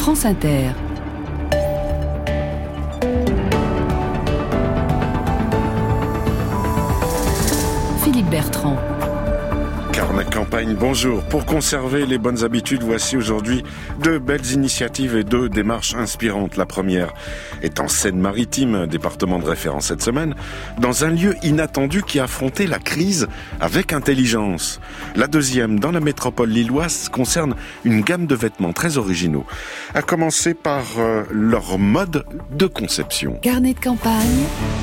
France Inter. Philippe Bertrand. Carnet Campagne, bonjour. Pour conserver les bonnes habitudes, voici aujourd'hui deux belles initiatives et deux démarches inspirantes. La première est en Seine-Maritime, département de référence cette semaine, dans un lieu inattendu qui a affronté la crise avec intelligence. La deuxième, dans la métropole lilloise, concerne une gamme de vêtements très originaux, à commencer par leur mode de conception. Carnet de campagne,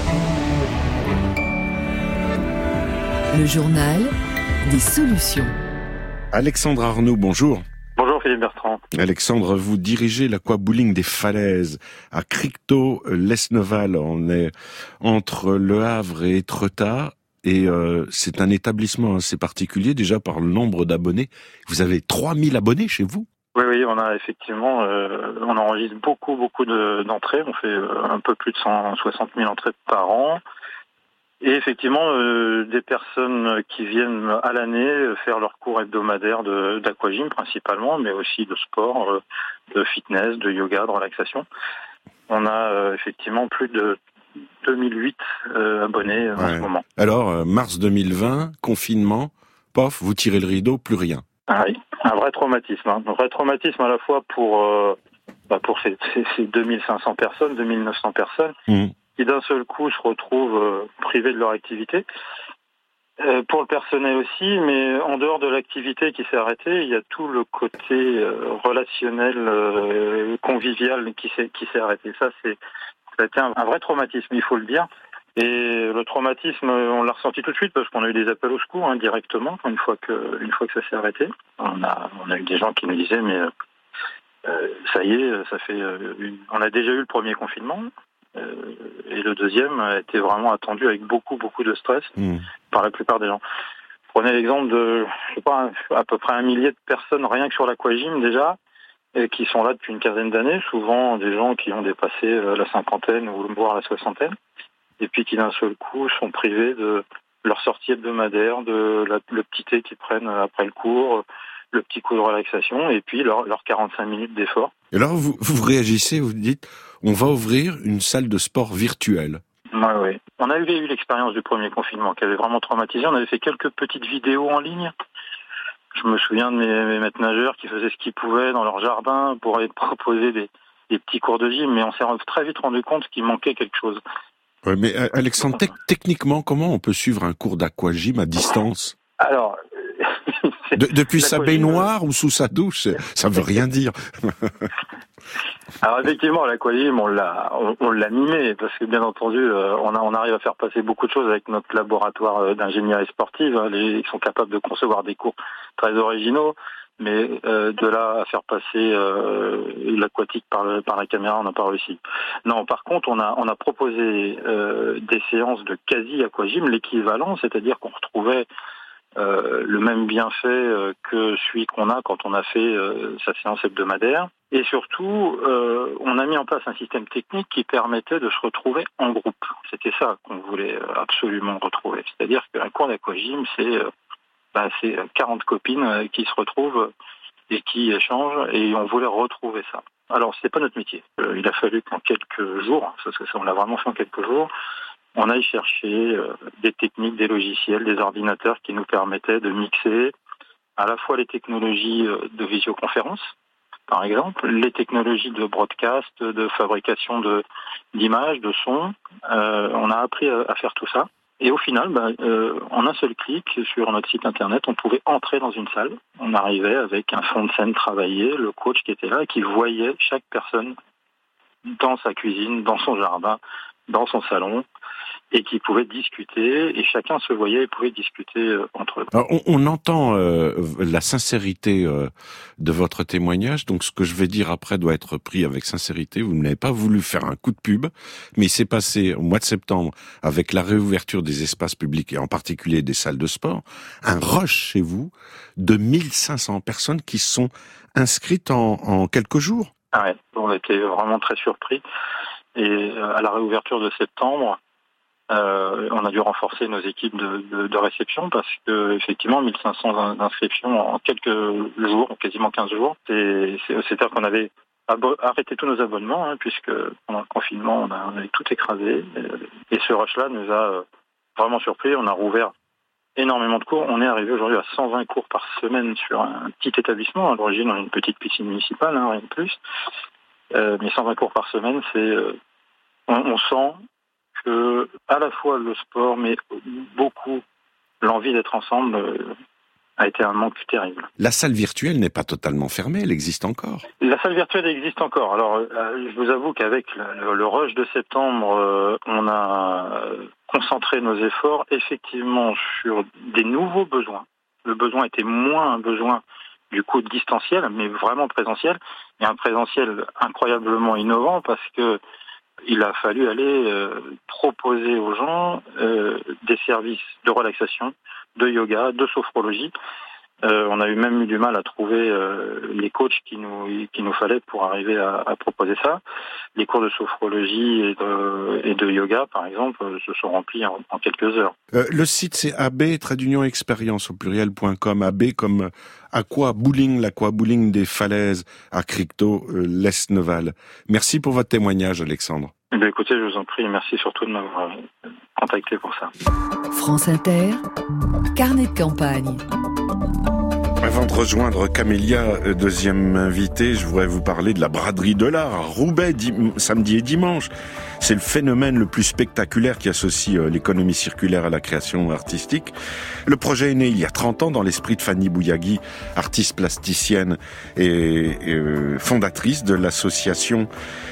le journal des solutions. Alexandre Arnaud, bonjour. Bonjour Philippe Bertrand. Alexandre, vous dirigez l'aquabowling des Falaises à Cricto-Lesneval. On est entre Le Havre et Étretat. Et c'est un établissement assez particulier déjà par le nombre d'abonnés. Vous avez 3000 abonnés chez vous ? Oui, on a effectivement, on enregistre beaucoup d'entrées. On fait un peu plus de 160 000 entrées par an. Et effectivement, des personnes qui viennent à l'année faire leur cours hebdomadaire d'aquagym principalement, mais aussi de sport, de fitness, de yoga, de relaxation. On a effectivement plus de 2008 abonnés en ce moment. Alors, mars 2020, confinement, pof, vous tirez le rideau, plus rien. Ah oui, un vrai traumatisme. Un vrai traumatisme à la fois pour ces 2500 personnes, 2900 personnes, qui d'un seul coup se retrouvent privés de leur activité. Pour le personnel aussi, mais en dehors de l'activité qui s'est arrêtée, il y a tout le côté relationnel, convivial qui s'est arrêté. Ça a été un vrai traumatisme, il faut le dire. Et le traumatisme, on l'a ressenti tout de suite parce qu'on a eu des appels au secours directement une fois que ça s'est arrêté. On a eu des gens qui nous disaient mais ça y est, on a déjà eu le premier confinement. Et le deuxième a été vraiment attendu avec beaucoup de stress par la plupart des gens. Prenez l'exemple de, à peu près 1 millier de personnes rien que sur l'aquagym déjà, et qui sont là depuis une quinzaine d'années, souvent des gens qui ont dépassé la cinquantaine ou voire la soixantaine, et puis qui d'un seul coup sont privés de leur sortie hebdomadaire, le petit thé qu'ils prennent après le cours, le petit coup de relaxation, et puis leurs 45 minutes d'effort. Et alors vous réagissez, vous dites, on va ouvrir une salle de sport virtuelle. Oui. On avait eu l'expérience du premier confinement qui avait vraiment traumatisé. On avait fait quelques petites vidéos en ligne. Je me souviens de mes maîtres nageurs qui faisaient ce qu'ils pouvaient dans leur jardin pour proposer des petits cours de gym, mais on s'est très vite rendu compte qu'il manquait quelque chose. Oui, mais Alexandre, techniquement, comment on peut suivre un cours d'aquagym à distance ? Alors, depuis sa baignoire ou sous sa douche, ça veut rien dire. Alors effectivement, l'aquagym, on l'a mimé parce que bien entendu, on arrive à faire passer beaucoup de choses avec notre laboratoire d'ingénierie sportive. Ils sont capables de concevoir des cours très originaux, mais de là à faire passer l'aquatique par la caméra, on n'a pas réussi. Non, par contre, on a proposé des séances de quasi-aquagym, l'équivalent, c'est-à-dire qu'on retrouvait le même bienfait que celui qu'on a quand on a fait sa séance hebdomadaire. Et surtout, on a mis en place un système technique qui permettait de se retrouver en groupe. C'était ça qu'on voulait absolument retrouver. C'est-à-dire qu'un cours d'aquagym, c'est 40 copines qui se retrouvent et qui échangent, et on voulait retrouver ça. Alors, c'est pas notre métier. Il a fallu qu'en quelques jours, parce que ça, on l'a vraiment fait en quelques jours, on aille chercher des techniques, des logiciels, des ordinateurs qui nous permettaient de mixer à la fois les technologies de visioconférence, par exemple, les technologies de broadcast, de fabrication d'images, de sons. On a appris à faire tout ça. Et au final, en un seul clic sur notre site internet, on pouvait entrer dans une salle. On arrivait avec un fond de scène travaillé, le coach qui était là et qui voyait chaque personne dans sa cuisine, dans son jardin, dans son salon, et qui pouvaient discuter, et chacun se voyait et pouvait discuter entre eux. Alors, on entend la sincérité de votre témoignage, donc ce que je vais dire après doit être pris avec sincérité. Vous n'avez pas voulu faire un coup de pub, mais il s'est passé au mois de septembre, avec la réouverture des espaces publics, et en particulier des salles de sport, un rush chez vous de 1500 personnes qui se sont inscrites en quelques jours. Ah ouais, on était vraiment très surpris. Et à la réouverture de septembre, on a dû renforcer nos équipes de réception parce que effectivement 1500 inscriptions en quelques jours, quasiment 15 jours. C'est-à-dire qu'on avait arrêté tous nos abonnements, puisque pendant le confinement, on avait tout écrasé. Et ce rush-là nous a vraiment surpris. On a rouvert énormément de cours. On est arrivé aujourd'hui à 120 cours par semaine sur un petit établissement. À l'origine, on a une petite piscine municipale, rien de plus. Mais 120 cours par semaine, on sent que à la fois le sport, mais beaucoup l'envie d'être ensemble a été un manque terrible. La salle virtuelle n'est pas totalement fermée, elle existe encore. La salle virtuelle existe encore. Alors, je vous avoue qu'avec le rush de septembre, on a concentré nos efforts effectivement sur des nouveaux besoins. Le besoin était moins un besoin du coup distanciel, mais vraiment présentiel, et un présentiel incroyablement innovant parce que il a fallu aller proposer aux gens des services de relaxation, de yoga, de sophrologie. On a même eu du mal à trouver les coachs qu'il nous fallait pour arriver à proposer ça. Les cours de sophrologie et de yoga, par exemple, se sont remplis en quelques heures. Le site, c'est AB-expérience au pluriel.com. AB comme aqua bowling, l'aqua bowling des falaises à Cricto, l'Est-Neval. Merci pour votre témoignage, Alexandre. Écoutez, je vous en prie, merci surtout de m'avoir contacté pour ça. France Inter, carnet de campagne. Avant de rejoindre Camélia, deuxième invité, je voudrais vous parler de la braderie de l'art à Roubaix, samedi et dimanche. C'est le phénomène le plus spectaculaire qui associe l'économie circulaire à la création artistique. Le projet est né il y a 30 ans dans l'esprit de Fanny Bouyagui, artiste plasticienne et fondatrice de l'association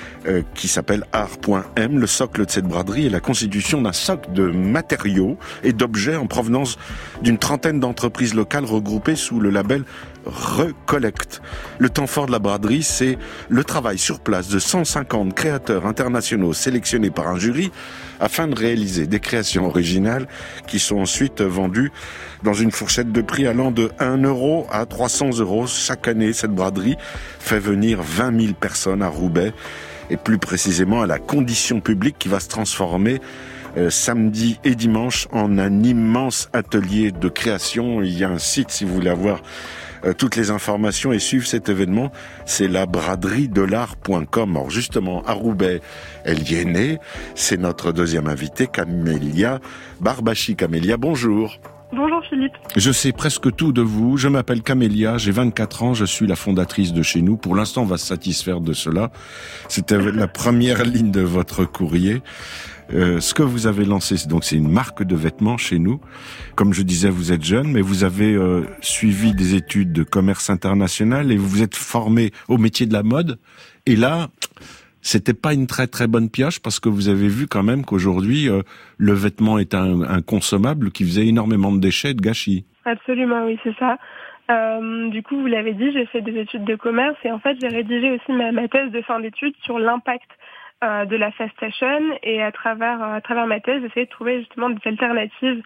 qui s'appelle Art.M. Le socle de cette braderie est la constitution d'un socle de matériaux et d'objets en provenance d'une trentaine d'entreprises locales regroupées sous le label Recollect. Le temps fort de la braderie, c'est le travail sur place de 150 créateurs internationaux sélectionnés par un jury afin de réaliser des créations originales qui sont ensuite vendues dans une fourchette de prix allant de 1 euro à 300 euros. Chaque année, cette braderie fait venir 20 000 personnes à Roubaix et plus précisément à la Condition publique qui va se transformer samedi et dimanche en un immense atelier de création. Il y a un site si vous voulez avoir toutes les informations et suivre cet événement, c'est la braderiedelart.com. Alors justement, à Roubaix, elle y est née. C'est notre deuxième invitée, Camélia Barbachi. Camélia, bonjour. Bonjour Philippe. Je sais presque tout de vous. Je m'appelle Camélia, j'ai 24 ans, je suis la fondatrice de chez nous. Pour l'instant, on va se satisfaire de cela. C'était la première ligne de votre courrier. Ce que vous avez lancé, donc c'est une marque de vêtements chez nous. Comme je disais, vous êtes jeune, mais vous avez suivi des études de commerce international et vous vous êtes formé au métier de la mode. Et là, c'était pas une très très bonne pioche parce que vous avez vu quand même qu'aujourd'hui, le vêtement est un consommable qui faisait énormément de déchets et de gâchis. Absolument, oui, c'est ça. Du coup, vous l'avez dit, j'ai fait des études de commerce et en fait, j'ai rédigé aussi ma thèse de fin d'études sur l'impact de la fast fashion et à travers ma thèse, j'essayais de trouver justement des alternatives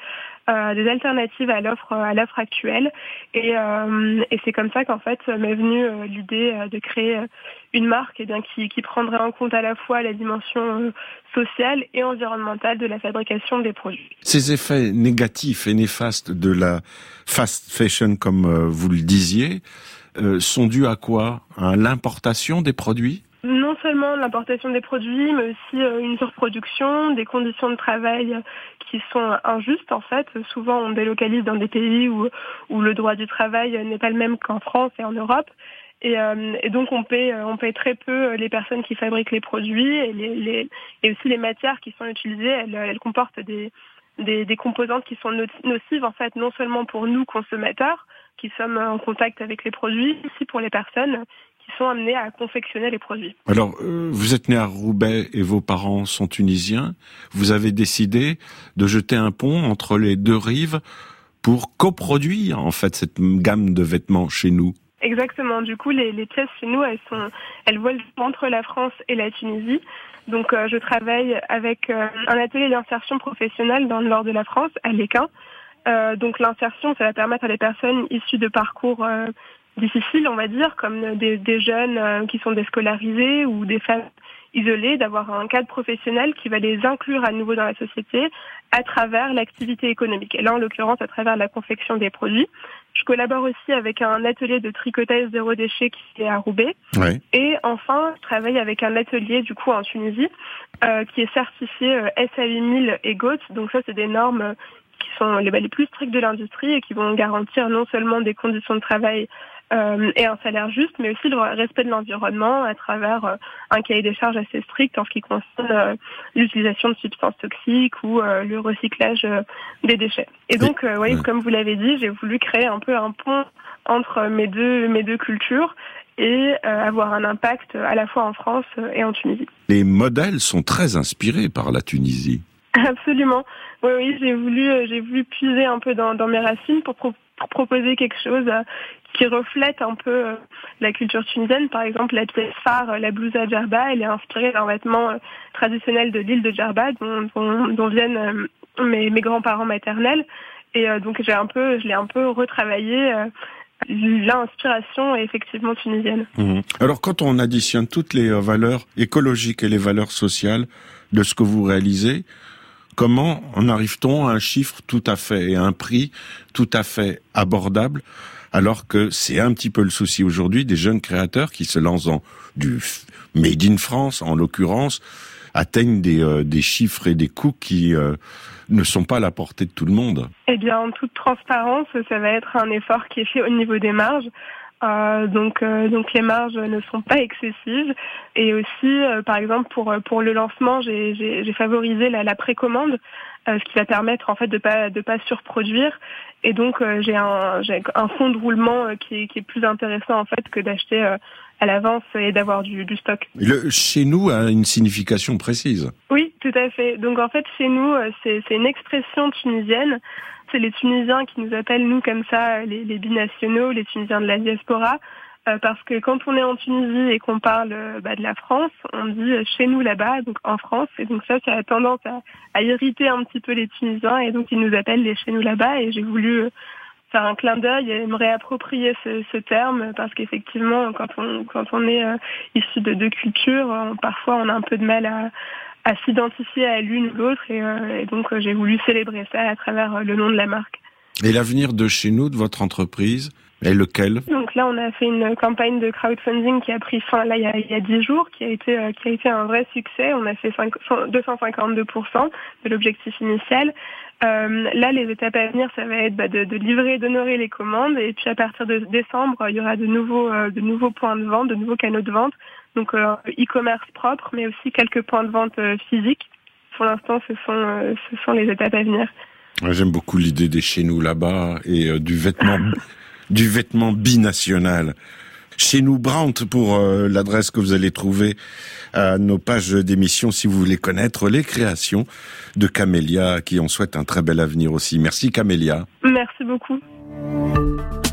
à l'offre actuelle et c'est comme ça qu'en fait m'est venue l'idée de créer une marque qui prendrait en compte à la fois la dimension sociale et environnementale de la fabrication des produits. Ces effets négatifs et néfastes de la fast fashion, comme vous le disiez, sont dus à quoi? À l'importation des produits? Non seulement l'importation des produits, mais aussi une surproduction, des conditions de travail qui sont injustes en fait. Souvent on délocalise dans des pays où le droit du travail n'est pas le même qu'en France et en Europe. Et donc on paie très peu les personnes qui fabriquent les produits et aussi les matières qui sont utilisées, elles comportent des composantes qui sont nocives en fait, non seulement pour nous consommateurs qui sommes en contact avec les produits, mais aussi pour les personnes qui sont amenés à confectionner les produits. Alors, vous êtes né à Roubaix et vos parents sont tunisiens. Vous avez décidé de jeter un pont entre les deux rives pour coproduire, en fait, cette gamme de vêtements chez nous. Exactement. Du coup, les pièces chez nous, elles volent entre la France et la Tunisie. Donc, je travaille avec un atelier d'insertion professionnelle dans le nord de la France, à Léquin. Donc, l'insertion, ça va permettre à des personnes issues de parcours difficiles, on va dire, comme des jeunes qui sont déscolarisés ou des femmes isolées, d'avoir un cadre professionnel qui va les inclure à nouveau dans la société à travers l'activité économique. Et là, en l'occurrence, à travers la confection des produits. Je collabore aussi avec un atelier de tricotage zéro déchet qui est à Roubaix. Ouais. Et enfin, je travaille avec un atelier du coup en Tunisie qui est certifié SA8000 et GOAT. Donc ça, c'est des normes qui sont les plus strictes de l'industrie et qui vont garantir non seulement des conditions de travail et un salaire juste, mais aussi le respect de l'environnement à travers un cahier des charges assez strict en ce qui concerne l'utilisation de substances toxiques ou le recyclage des déchets. Et donc, comme vous l'avez dit, j'ai voulu créer un peu un pont entre mes deux cultures et avoir un impact à la fois en France et en Tunisie. Les modèles sont très inspirés par la Tunisie. Absolument. Oui, j'ai voulu puiser un peu dans mes racines pour proposer quelque chose qui reflète un peu la culture tunisienne. Par exemple, la pièce phare, la blousa Djerba, elle est inspirée d'un vêtement traditionnel de l'île de Djerba, dont viennent mes grands-parents maternels. Et donc, je l'ai un peu retravaillé. L'inspiration est effectivement tunisienne. Alors, quand on additionne toutes les valeurs écologiques et les valeurs sociales de ce que vous réalisez, comment en arrive-t-on à un chiffre tout à fait et à un prix tout à fait abordable, alors que c'est un petit peu le souci aujourd'hui des jeunes créateurs qui se lancent dans du Made in France, en l'occurrence, atteignent des chiffres et des coûts qui ne sont pas à la portée de tout le monde. Eh bien, en toute transparence, ça va être un effort qui est fait au niveau des marges. Donc les marges ne sont pas excessives et aussi par exemple pour le lancement j'ai favorisé la précommande, ce qui va permettre en fait de pas surproduire et donc j'ai un fonds de roulement qui est plus intéressant en fait que d'acheter à l'avance et d'avoir du stock. Le chez nous a une signification précise. Oui, tout à fait. Donc en fait chez nous c'est une expression tunisienne. C'est les Tunisiens qui nous appellent, nous, comme ça, les binationaux, les Tunisiens de la diaspora, parce que quand on est en Tunisie et qu'on parle de la France, on dit chez nous là-bas, donc en France, et donc ça a tendance à irriter un petit peu les Tunisiens, et donc ils nous appellent les chez nous là-bas, et j'ai voulu faire un clin d'œil et me réapproprier ce terme, parce qu'effectivement, quand on est issu de deux cultures, parfois on a un peu de mal à s'identifier à l'une ou l'autre et donc j'ai voulu célébrer ça à travers le nom de la marque. Et l'avenir de chez nous, de votre entreprise, est lequel ? Donc là, on a fait une campagne de crowdfunding qui a pris fin là il y a 10 jours, qui a été un vrai succès. On a fait 252% de l'objectif initial. Là, les étapes à venir, ça va être de livrer et d'honorer les commandes. Et puis à partir de décembre, il y aura de nouveaux points de vente, de nouveaux canaux de vente. Donc e-commerce propre, mais aussi quelques points de vente physiques. Pour l'instant, ce sont les étapes à venir. J'aime beaucoup l'idée des chez nous là-bas et du vêtement binational. Chez nous Brandt pour l'adresse que vous allez trouver à nos pages d'émission si vous voulez connaître les créations de Camélia, qui en souhaite un très bel avenir aussi. Merci Camélia. Merci beaucoup.